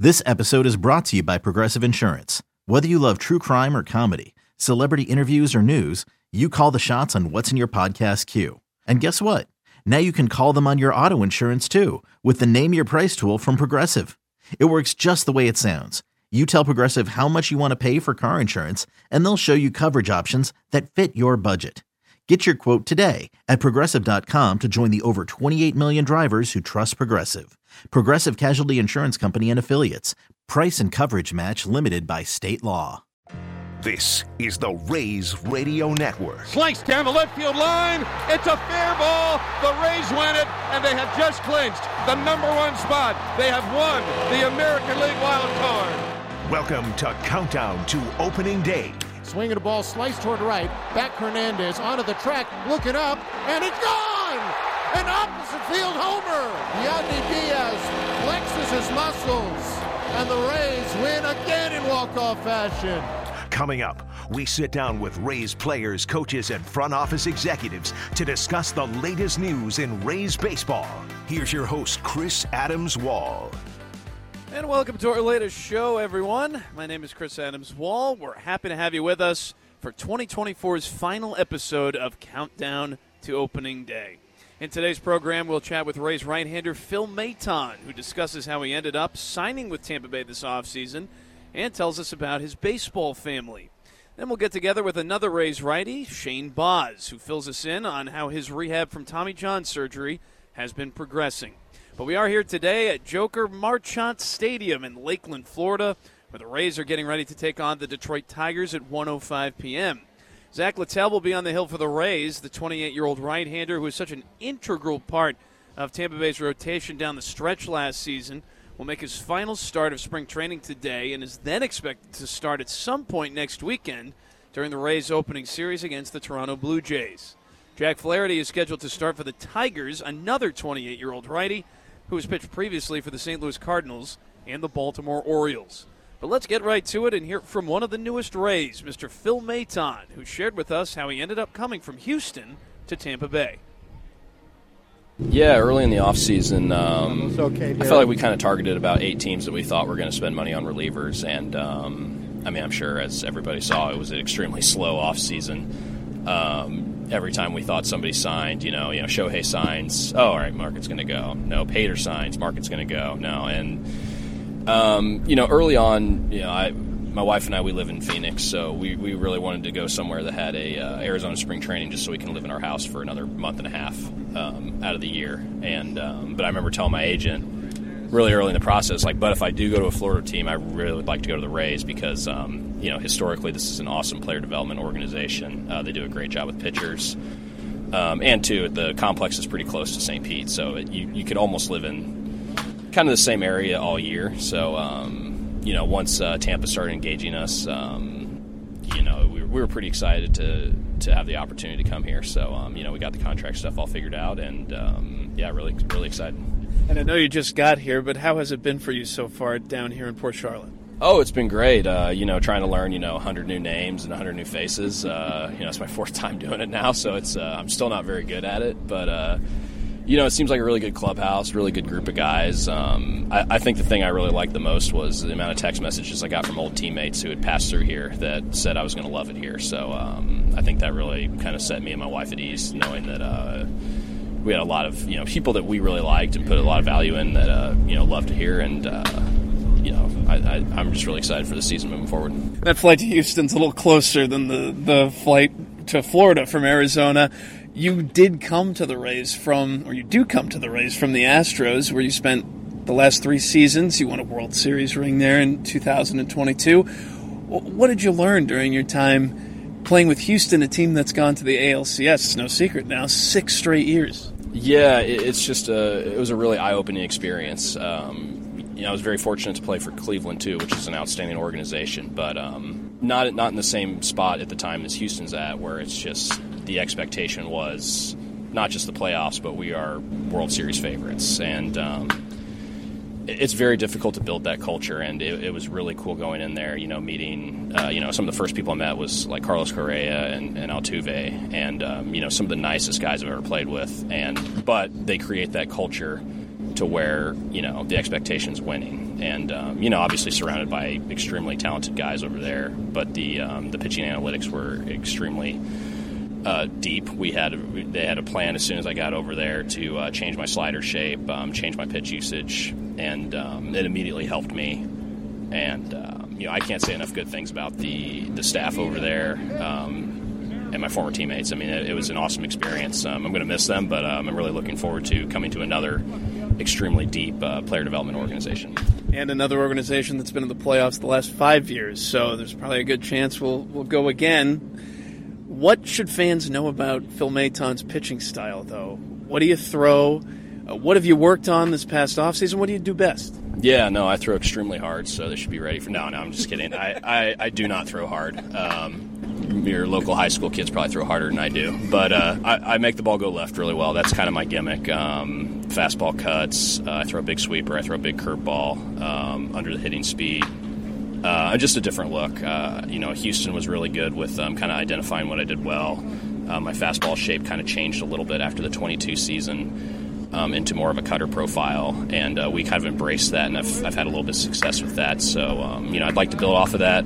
This episode is brought to you by Progressive Insurance. Whether you love true crime or comedy, celebrity interviews or news, you call the shots on what's in your podcast queue. And guess what? Now you can call them on your auto insurance too with the Name Your Price tool from Progressive. It works just the way it sounds. You tell Progressive how much you want to pay for car insurance, and they'll show you coverage options that fit your budget. Get your quote today at Progressive.com to join the over 28 million drivers who trust Progressive. Progressive Casualty Insurance Company and Affiliates. Price and coverage match limited by state law. This is the Rays Radio Network. Sliced down the left field line. It's a fair ball. The Rays win it, and they have just clinched the #1 spot. They have won the American League wild card. Welcome to Countdown to Opening Day. Swinging the ball, sliced toward right. Back Hernandez onto the track, looking up, and it's gone! An opposite field homer! Yandy Diaz flexes his muscles, and the Rays win again in walk-off fashion. Coming up, we sit down with Rays players, coaches, and front office executives to discuss the latest news in Rays baseball. Here's your host, Chris Adams-Wall. And welcome to our latest show, everyone. My name is Chris Adams-Wall. We're happy to have you with us for 2024's final episode of Countdown to Opening Day. In today's program, we'll chat with Rays right-hander Phil Maton, who discusses how he ended up signing with Tampa Bay this offseason and tells us about his baseball family. Then we'll get together with another Rays righty, Shane Baz, who fills us in on how his rehab from Tommy John surgery has been progressing. But we are here today at Joker Marchant Stadium in Lakeland, Florida, where the Rays are getting ready to take on the Detroit Tigers at 1:05 p.m. Zach Littell will be on the hill for the Rays, the 28-year-old right-hander who is such an integral part of Tampa Bay's rotation down the stretch last season, will make his final start of spring training today and is then expected to start at some point next weekend during the Rays' opening series against the Toronto Blue Jays. Jack Flaherty is scheduled to start for the Tigers, another 28-year-old righty who has pitched previously for the St. Louis Cardinals and the Baltimore Orioles. But let's get right to it and hear from one of the newest Rays, Mr. Phil Maton, who shared with us how he ended up coming from Houston to Tampa Bay. Yeah, early in the offseason, I felt like we kind of targeted about 8 teams that we thought were going to spend money on relievers. And, I'm sure as everybody saw, it was an extremely slow offseason. Every time we thought somebody signed, Shohei signs, oh, all right, market's going to go. No, Pater signs, market's going to go. No, and, early on, my wife and I, we live in Phoenix, so we really wanted to go somewhere that had a Arizona spring training just so we can live in our house for another month and a half out of the year. And but I remember telling my agent really early in the process, but if I do go to a Florida team, I really would like to go to the Rays because, historically this is an awesome player development organization. They do a great job with pitchers. And, too, the complex is pretty close to St. Pete, so you could almost live in kind of the same area all year. So, once Tampa started engaging us, we were pretty excited to have the opportunity to come here. So, we got the contract stuff all figured out, and, really, really excited. And I know you just got here, but how has it been for you so far down here in Port Charlotte? Oh, it's been great. Trying to learn, 100 new names and 100 new faces. It's my 4th time doing it now, so it's I'm still not very good at it. But, it seems like a really good clubhouse, really good group of guys. I think the thing I really liked the most was the amount of text messages I got from old teammates who had passed through here that said I was going to love it here. So I think that really kind of set me and my wife at ease, knowing that we had a lot of people that we really liked and put a lot of value in that loved to hear, and I'm just really excited for the season moving forward. That flight to Houston's a little closer than the flight to Florida from Arizona. You did come to the Rays you do come to the Rays from the Astros, where you spent the last 3 seasons. You won a World Series ring there in 2022. What did you learn during your time playing with Houston, a team that's gone to the ALCS? It's no secret now, 6 straight years. Yeah, it's just it was a really eye-opening experience. I was very fortunate to play for Cleveland too, which is an outstanding organization, but not in the same spot at the time as Houston's at, where it's just the expectation was not just the playoffs, but we are World Series favorites, and it's very difficult to build that culture, and it was really cool going in there, meeting, some of the first people I met was like Carlos Correa and Altuve, and, some of the nicest guys I've ever played with, but they create that culture to where, the expectation's winning. And, obviously surrounded by extremely talented guys over there, but the pitching analytics were extremely deep. They had a plan as soon as I got over there to change my slider shape, change my pitch usage, and it immediately helped me. And, I can't say enough good things about the staff over there and my former teammates. I mean, it was an awesome experience. I'm going to miss them, but I'm really looking forward to coming to another extremely deep player development organization. And another organization that's been in the playoffs the last 5 years, so there's probably a good chance we'll go again. What should fans know about Phil Maton's pitching style, though? What do you throw? What have you worked on this past offseason? What do you do best? Yeah, no, I throw extremely hard, so they should be ready for... No, I'm just kidding. I do not throw hard. Your local high school kids probably throw harder than I do. But I make the ball go left really well. That's kind of my gimmick. Fastball cuts. I throw a big sweeper. I throw a big curveball under the hitting speed. Just a different look. Houston was really good with kind of identifying what I did well. My fastball shape kind of changed a little bit after the 22 season into more of a cutter profile, and we kind of embraced that, and I've had a little bit of success with that. So, I'd like to build off of that.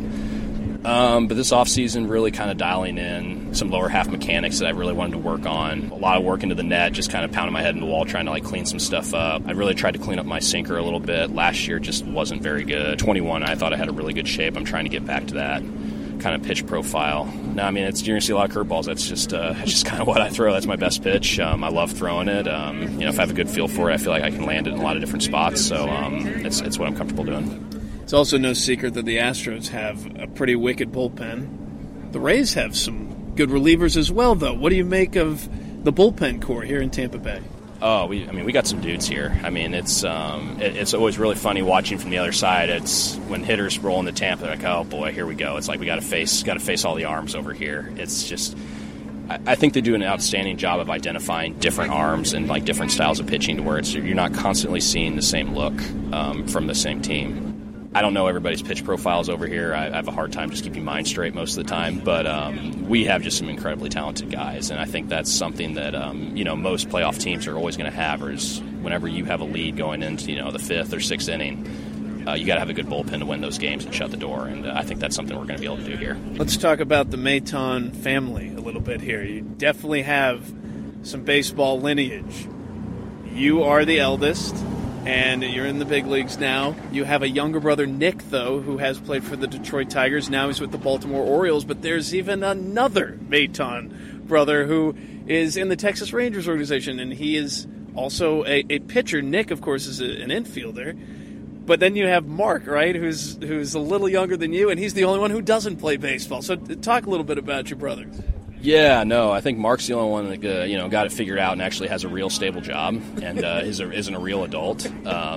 But this offseason, really kind of dialing in some lower half mechanics that I really wanted to work on. A lot of work into the net, just kind of pounding my head into the wall, trying to clean some stuff up. I really tried to clean up my sinker a little bit. Last year just wasn't very good. 21, I thought I had a really good shape. I'm trying to get back to that kind of pitch profile. No, I mean, you're going to see a lot of curveballs. That's just kind of what I throw. That's my best pitch. I love throwing it. If I have a good feel for it, I feel like I can land it in a lot of different spots. So it's what I'm comfortable doing. It's also no secret that the Astros have a pretty wicked bullpen. The Rays have some good relievers as well, though. What do you make of the bullpen core here in Tampa Bay? Oh, we got some dudes here. I mean, it's always really funny watching from the other side. It's when hitters roll into Tampa, they're like, oh boy, here we go. It's like we got to face all the arms over here. It's just, I think they do an outstanding job of identifying different arms and different styles of pitching to where you're not constantly seeing the same look from the same team. I don't know everybody's pitch profiles over here. I have a hard time just keeping mine straight most of the time. But we have just some incredibly talented guys, and I think that's something that most playoff teams are always going to have. Is whenever you have a lead going into the fifth or sixth inning, you got to have a good bullpen to win those games and shut the door. And I think that's something we're going to be able to do here. Let's talk about the Maton family a little bit here. You definitely have some baseball lineage. You are the eldest, and you're in the big leagues now. You have a younger brother, Nick, though, who has played for the Detroit Tigers. Now he's with the Baltimore Orioles. But there's even another Maton brother who is in the Texas Rangers organization, and he is also a pitcher. Nick, of course, is an infielder. But then you have Mark, right, who's a little younger than you, and he's the only one who doesn't play baseball. So talk a little bit about your brothers. Yeah, no, I think Mark's the only one that got it figured out and actually has a real stable job and isn't a real adult.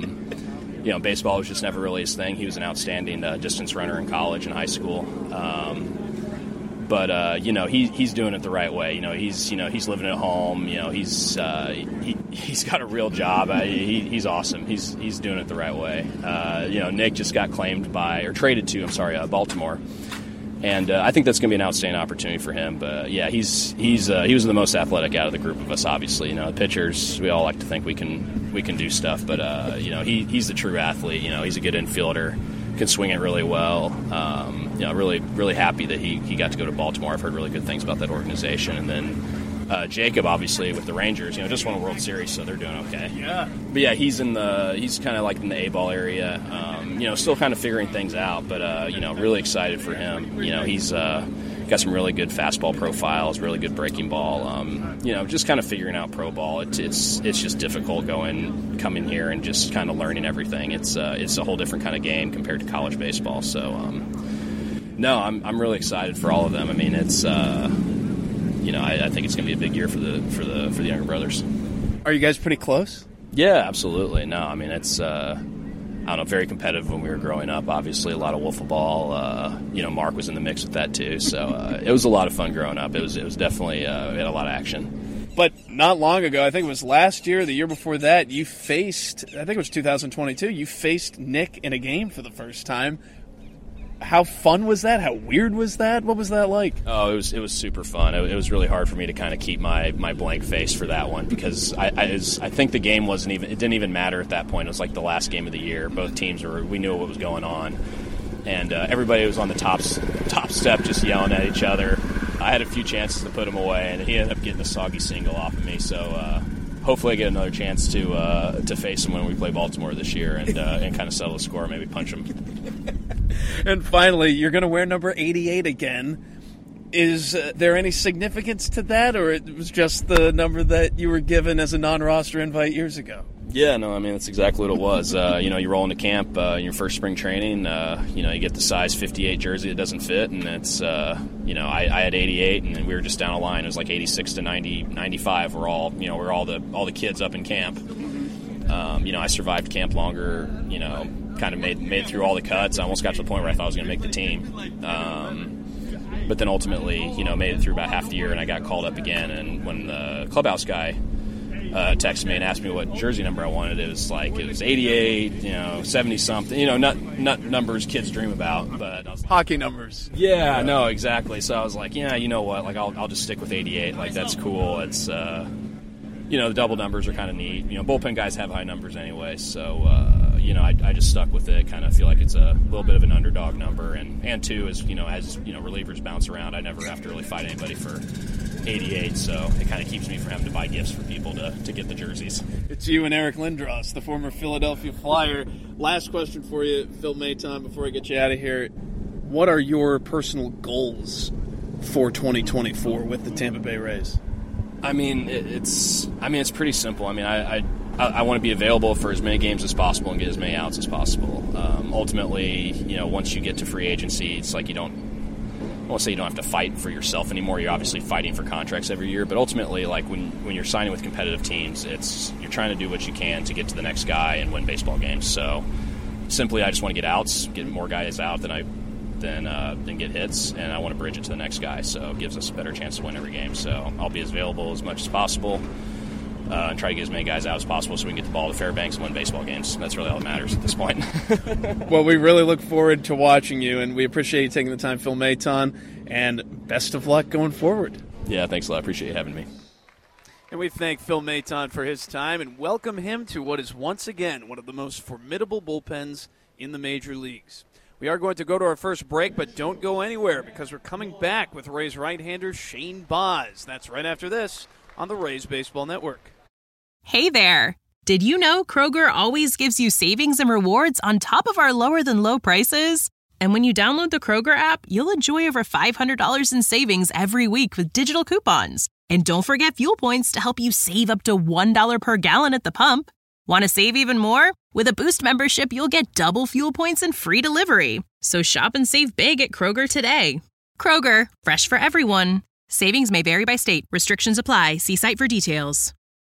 Baseball was just never really his thing. He was an outstanding distance runner in college and high school. But he's doing it the right way. He's living at home. He's got a real job. He's awesome. He's doing it the right way. Nick just got traded to Baltimore. And I think that's going to be an outstanding opportunity for him. But yeah, he was the most athletic out of the group of us. Obviously, the pitchers, we all like to think we can do stuff, but he's the true athlete. He's a good infielder, can swing it really well. Really really happy that he got to go to Baltimore. I've heard really good things about that organization. And then Jacob, obviously with the Rangers, just won a World Series, so they're doing okay. Yeah. But yeah, he's kind of in the A-ball area. Still kind of figuring things out, but really excited for him. He's got some really good fastball profiles, really good breaking ball. Just kind of figuring out pro ball. It's just difficult coming here and just kind of learning everything. It's a whole different kind of game compared to college baseball. So no, I'm really excited for all of them. I mean, it's I think it's going to be a big year for the younger brothers. Are you guys pretty close? Yeah, absolutely. No, I mean it's. Very competitive when we were growing up. Obviously, a lot of wiffle ball. Mark was in the mix with that too. So it was a lot of fun growing up. It was definitely we had a lot of action. But not long ago, I think it was last year, the year before that, you faced. I think it was 2022. You faced Nick in a game for the first time. How fun was that? How weird was that? What was that like? Oh, it was super fun. It was really hard for me to kind of keep my blank face for that one because I think the game didn't even matter at that point. It was like the last game of the year. Both teams we knew what was going on, and everybody was on the top step just yelling at each other. I had a few chances to put him away, and he ended up getting a soggy single off of me. So hopefully I get another chance to face him when we play Baltimore this year and kind of settle the score, maybe punch him. And finally, you're going to wear number 88 again. Is there any significance to that, or it was just the number that you were given as a non-roster invite years ago? Yeah, no, I mean, that's exactly what it was. You roll into camp, your first spring training, you get the size 58 jersey that doesn't fit, and it's, I had 88, and we were just down a line. It was like 86 to 90, 95. We're all the kids up in camp. I survived camp longer, kind of made through all the cuts. I almost got to the point where I thought I was going to make the team. But then ultimately, made it through about half the year, and I got called up again. And when the clubhouse guy texted me and asked me what jersey number I wanted, it was 88, 70-something, not numbers kids dream about. But I was like, hockey numbers. Yeah, no, exactly. So I was like, yeah, you know what, I'll just stick with 88. That's cool. It's, the double numbers are kind of neat. Bullpen guys have high numbers anyway, so I just stuck with it. Kind of feel like it's a little bit of an underdog number, and two is as relievers bounce around, I never have to really fight anybody for 88, so it kind of keeps me from having to buy gifts for people to get the jerseys. It's you and Eric Lindros, the former Philadelphia Flyer. Last question for you, Phil Maton, before I get you out of here. What are your personal goals for 2024 with the Tampa Bay Rays? I mean, it's pretty simple. I mean, I want to be available for as many games as possible and get as many outs as possible. Ultimately, once you get to free agency, it's like I won't say you don't have to fight for yourself anymore. You're obviously fighting for contracts every year, but ultimately, when you're signing with competitive teams, you're trying to do what you can to get to the next guy and win baseball games. So simply, I just want to get outs, get more guys out than get hits, and I want to bridge it to the next guy, so it gives us a better chance to win every game. So I'll be as available as much as possible and try to get as many guys out as possible so we can get the ball to Fairbanks and win baseball games. That's really all that matters at this point. Well, we really look forward to watching you, and we appreciate you taking the time, Phil Maton, and best of luck going forward. Yeah, thanks a lot. I appreciate you having me. And we thank Phil Maton for his time and welcome him to what is once again one of the most formidable bullpens in the major leagues. We are going to go to our first break, but don't go anywhere because we're coming back with Rays right-hander Shane Baz. That's right after this on the Rays Baseball Network. Hey there. Did you know Kroger always gives you savings and rewards on top of our lower-than-low prices? And when you download the Kroger app, you'll enjoy over $500 in savings every week with digital coupons. And don't forget fuel points to help you save up to $1 per gallon at the pump. Want to save even more? With a Boost membership, you'll get double fuel points and free delivery. So shop and save big at Kroger today. Kroger, fresh for everyone. Savings may vary by state. Restrictions apply. See site for details.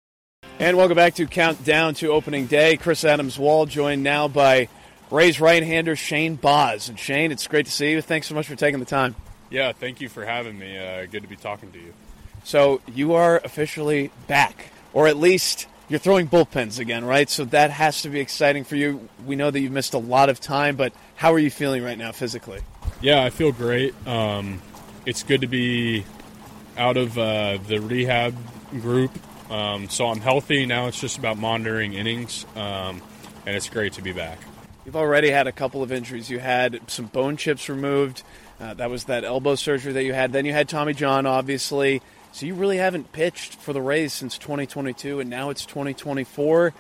And welcome back to Countdown to Opening Day. Chris Adams-Wall joined now by Rays right-hander Shane Baz. And Shane, it's great to see you. Thanks so much for taking the time. Yeah, thank you for having me. Good to be talking to you. So you are officially back, or at least you're throwing bullpens again, right? So that has to be exciting for you. We know that you've missed a lot of time, but how are you feeling right now physically? Yeah, I feel great. It's good to be out of the rehab group. So I'm healthy. Now it's just about monitoring innings, and it's great to be back. You've already had a couple of injuries. You had some bone chips removed. That was that elbow surgery that you had. Then you had Tommy John, obviously. So you really haven't pitched for the Rays since 2022, and now it's 2024.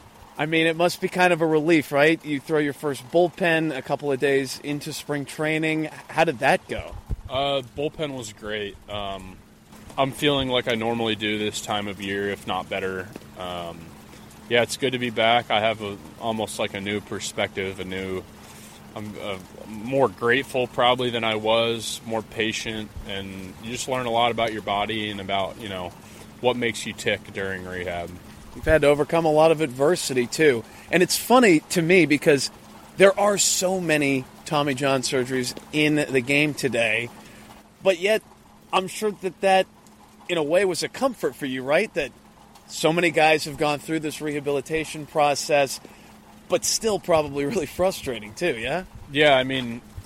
I mean, it must be kind of a relief, right? You throw your first bullpen a couple of days into spring training. How did that go? Bullpen was great. I'm feeling like I normally do this time of year, if not better. Yeah, it's good to be back. I have almost like a new perspective, I'm more grateful probably than I was, more patient, and you just learn a lot about your body and about, what makes you tick during rehab. You've had to overcome a lot of adversity, too. And it's funny to me because there are so many Tommy John surgeries in the game today, but yet I'm sure that in a way was a comfort for you, right? That so many guys have gone through this rehabilitation process, but still probably really frustrating too, yeah? Yeah, I mean,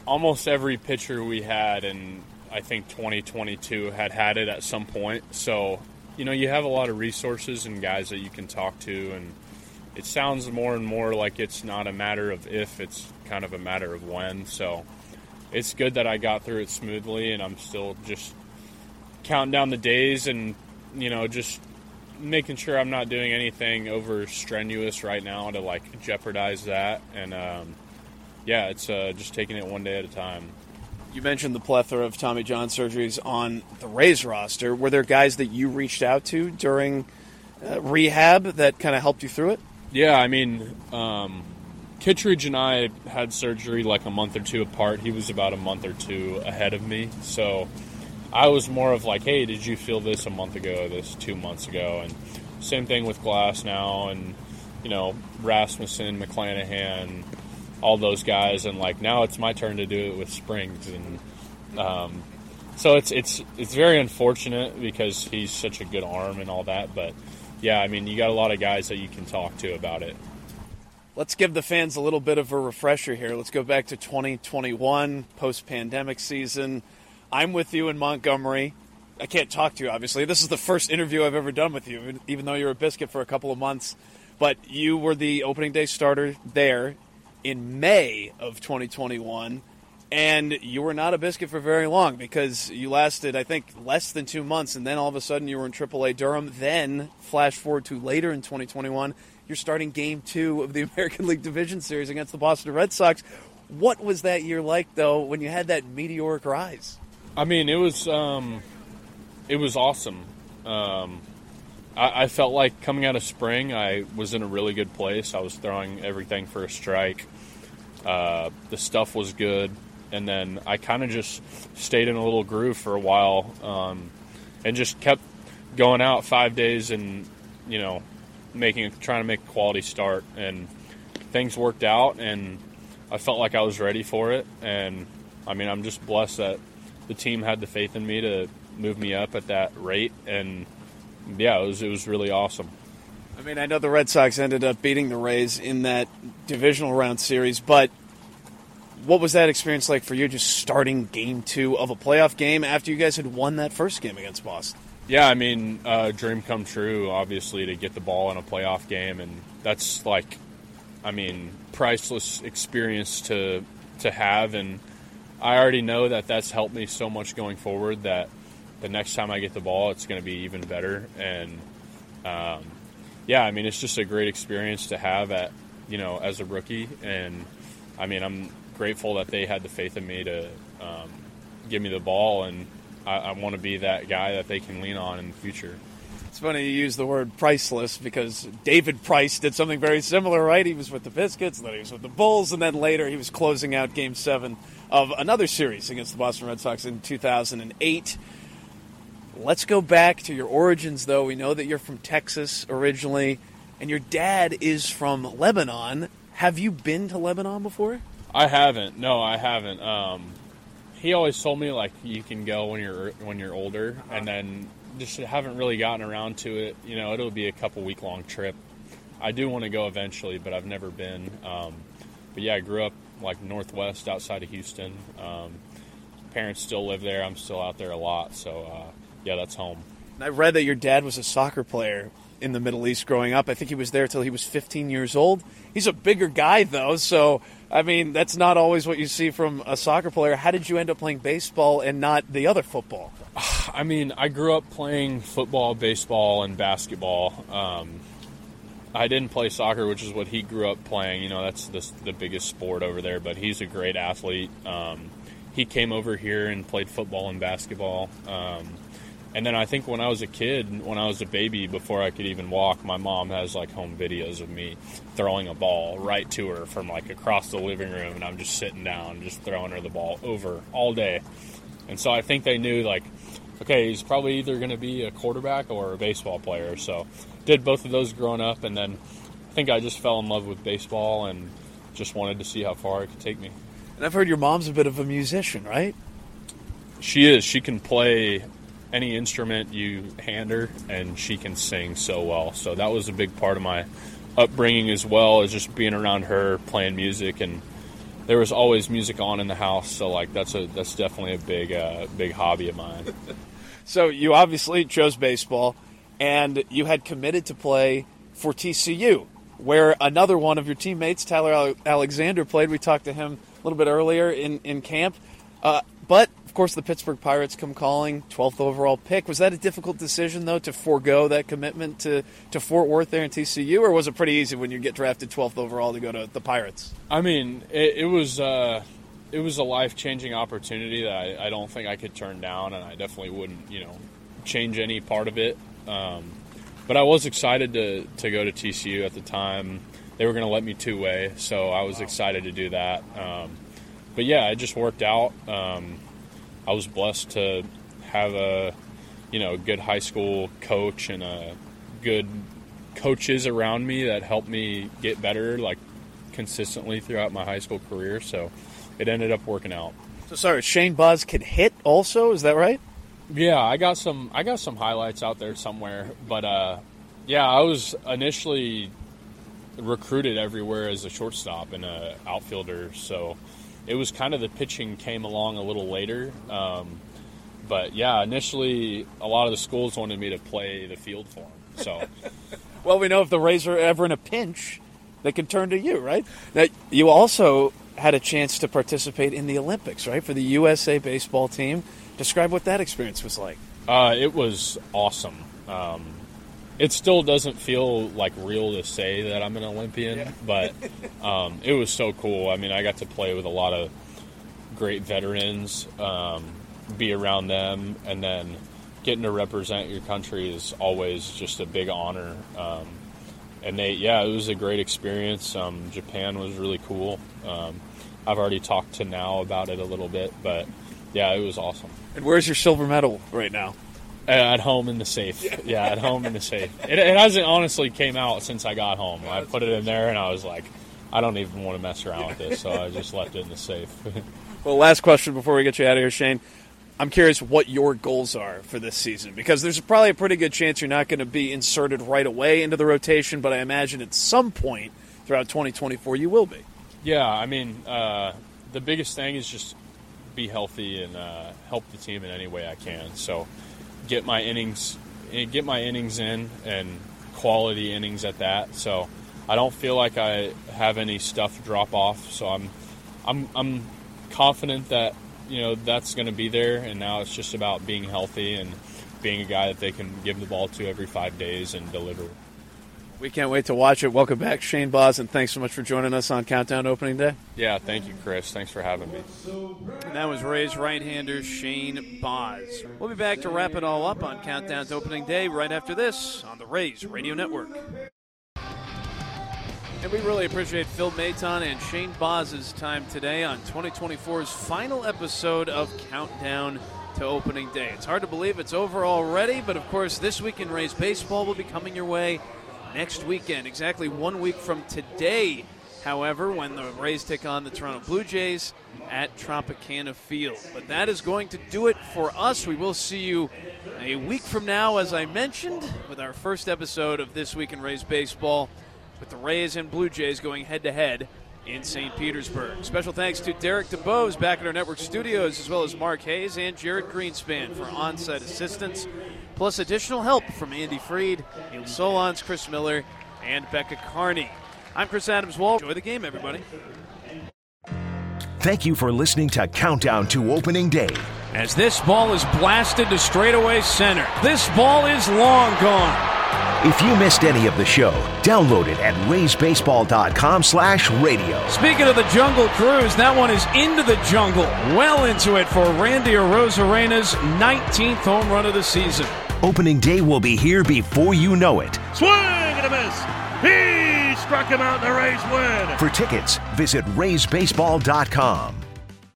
almost every pitcher we had in, I think, 2022 had it at some point. So, you have a lot of resources and guys that you can talk to, and it sounds more and more like it's not a matter of if, it's kind of a matter of when. So it's good that I got through it smoothly, and I'm still just counting down the days and, just making sure I'm not doing anything over strenuous right now to, like, jeopardize that. And, it's just taking it one day at a time. You mentioned the plethora of Tommy John surgeries on the Rays roster. Were there guys that you reached out to during rehab that kind of helped you through it? Yeah, I mean, Kittredge and I had surgery like a month or two apart. He was about a month or two ahead of me. So I was more of like, hey, did you feel this a month ago, this 2 months ago? And same thing with Glass now, and, Rasmussen, McClanahan, all those guys. And, like, now it's my turn to do it with Springs. And so it's very unfortunate because he's such a good arm and all that. But, yeah, I mean, you got a lot of guys that you can talk to about it. Let's give the fans a little bit of a refresher here. Let's go back to 2021, post-pandemic season. I'm with you in Montgomery. I can't talk to you, obviously. This is the first interview I've ever done with you, even though you were a Biscuit for a couple of months. But you were the opening day starter there in May of 2021, and you were not a Biscuit for very long because you lasted, I think, less than 2 months, and then all of a sudden you were in AAA Durham. Then, flash forward to later in 2021, you're starting Game 2 of the American League Division Series against the Boston Red Sox. What was that year like, though, when you had that meteoric rise? I mean, it was awesome. I felt like coming out of spring, I was in a really good place. I was throwing everything for a strike. The stuff was good. And then I kind of just stayed in a little groove for a while and just kept going out 5 days and, trying to make a quality start. And things worked out, and I felt like I was ready for it. And, I mean, I'm just blessed that the team had the faith in me to move me up at that rate, and yeah, it was really awesome. I mean, I know the Red Sox ended up beating the Rays in that divisional round series, but what was that experience like for you, just starting Game 2 of a playoff game after you guys had won that first game against Boston? Yeah, I mean, dream come true, obviously, to get the ball in a playoff game, and that's like, I mean, priceless experience to have, and I already know that that's helped me so much going forward that the next time I get the ball, it's going to be even better. And, I mean, it's just a great experience to have as a rookie. And, I mean, I'm grateful that they had the faith in me to give me the ball, and I want to be that guy that they can lean on in the future. It's funny you use the word priceless because David Price did something very similar, right? He was with the Biscuits, and then he was with the Bulls, and then later he was closing out Game 7 of another series against the Boston Red Sox in 2008. Let's go back to your origins, though. We know that you're from Texas originally, and your dad is from Lebanon. Have you been to Lebanon before? I haven't. No, I haven't. He always told me, like, you can go when you're older, and then just haven't really gotten around to it. It'll be a couple week-long trip. I do want to go eventually, but I've never been. But yeah, I grew up like northwest outside of Houston. Parents still live there. I'm still out there a lot. So, yeah, that's home. I read that your dad was a soccer player in the Middle East growing up. I think he was there till he was 15 years old. He's a bigger guy, though, so, I mean, that's not always what you see from a soccer player. How did you end up playing baseball and not the other football? I mean, I grew up playing football, baseball, and basketball. I didn't play soccer, which is what he grew up playing. That's the biggest sport over there, but he's a great athlete. He came over here and played football and basketball. And then I think when I was a kid, when I was a baby, before I could even walk, my mom has, like, home videos of me throwing a ball right to her from, like, across the living room, and I'm just sitting down, just throwing her the ball over all day. And so I think they knew, like, okay, he's probably either going to be a quarterback or a baseball player. So did both of those growing up, and then I think I just fell in love with baseball and just wanted to see how far it could take me. And I've heard your mom's a bit of a musician, right? She is. She can play any instrument you hand her, and she can sing so well. So that was a big part of my upbringing as well, as just being around her, playing music. And there was always music on in the house. So like that's definitely a big hobby of mine. So you obviously chose baseball, and you had committed to play for TCU, where another one of your teammates, Tyler Alexander, played. We talked to him a little bit earlier in camp. But, of course, the Pittsburgh Pirates come calling, 12th overall pick. Was that a difficult decision, though, to forego that commitment to Fort Worth there in TCU, or was it pretty easy when you get drafted 12th overall to go to the Pirates? I mean, it was a life-changing opportunity that I don't think I could turn down, and I definitely wouldn't, change any part of it. But I was excited to go to TCU at the time. They were going to let me two-way, so I was excited to do that. But, yeah, it just worked out. I was blessed to have a good high school coach and good coaches around me that helped me get better, like, consistently throughout my high school career. So it ended up working out. So, sorry, Shane Baz can hit also? Is that right? Yeah, I got some highlights out there somewhere. But, I was initially recruited everywhere as a shortstop and an outfielder, so it was kind of the pitching came along a little later. But, yeah, initially a lot of the schools wanted me to play the field for them. So, well, we know if the Rays are ever in a pinch, they can turn to you, right? Now, you also had a chance to participate in the Olympics, right, for the USA baseball team. Describe what that experience was like. It was awesome. It still doesn't feel like real to say that I'm an Olympian, but it was so cool. I mean, I got to play with a lot of great veterans, be around them, and then getting to represent your country is always just a big honor. And it was a great experience. Japan was really cool. I've already talked to Now about it a little bit, but yeah, it was awesome. And where's your silver medal right now? At home in the safe. Yeah, at home in the safe. It hasn't honestly came out since I got home. I put it in there, and I was like, I don't even want to mess around with this, so I just left it in the safe. Well, last question before we get you out of here, Shane. I'm curious what your goals are for this season, because there's probably a pretty good chance you're not going to be inserted right away into the rotation, but I imagine at some point throughout 2024 you will be. Yeah, I mean, the biggest thing is just be healthy and help the team in any way I can. So get my innings in, and quality innings at that. So I don't feel like I have any stuff drop off. So I'm confident that that's going to be there, and now it's just about being healthy and being a guy that they can give the ball to every 5 days and deliver. We can't wait to watch it. Welcome back, Shane Baz, and thanks so much for joining us on Countdown Opening Day. Yeah, thank you, Chris. Thanks for having me. And that was Rays right-hander Shane Baz. We'll be back to wrap it all up on Countdown to Opening Day right after this on the Rays Radio Network. And we really appreciate Phil Maton and Shane Baz's time today on 2024's final episode of Countdown to Opening Day. It's hard to believe it's over already, but of course this week in Rays baseball will be coming your way next weekend, exactly 1 week from today, however, when the Rays take on the Toronto Blue Jays at Tropicana Field. But that is going to do it for us. We will see you a week from now, as I mentioned, with our first episode of This Week in Rays Baseball, with the Rays and Blue Jays going head-to-head in St. Petersburg. Special thanks to Derek DeBose back at our network studios, as well as Mark Hayes and Jared Greenspan for on-site assistance, plus additional help from Andy Freed, Neil Solons, Chris Miller, and Becca Carney. I'm Chris Adams-Wall. Enjoy the game, everybody. Thank you for listening to Countdown to Opening Day. As this ball is blasted to straightaway center. This ball is long gone. If you missed any of the show, download it at raysbaseball.com/radio. Speaking of the Jungle Cruise, that one is into the jungle, well into it for Randy Arozarena's 19th home run of the season. Opening day will be here before you know it. Swing and a miss. He struck him out, and the Rays win. For tickets, visit raysbaseball.com.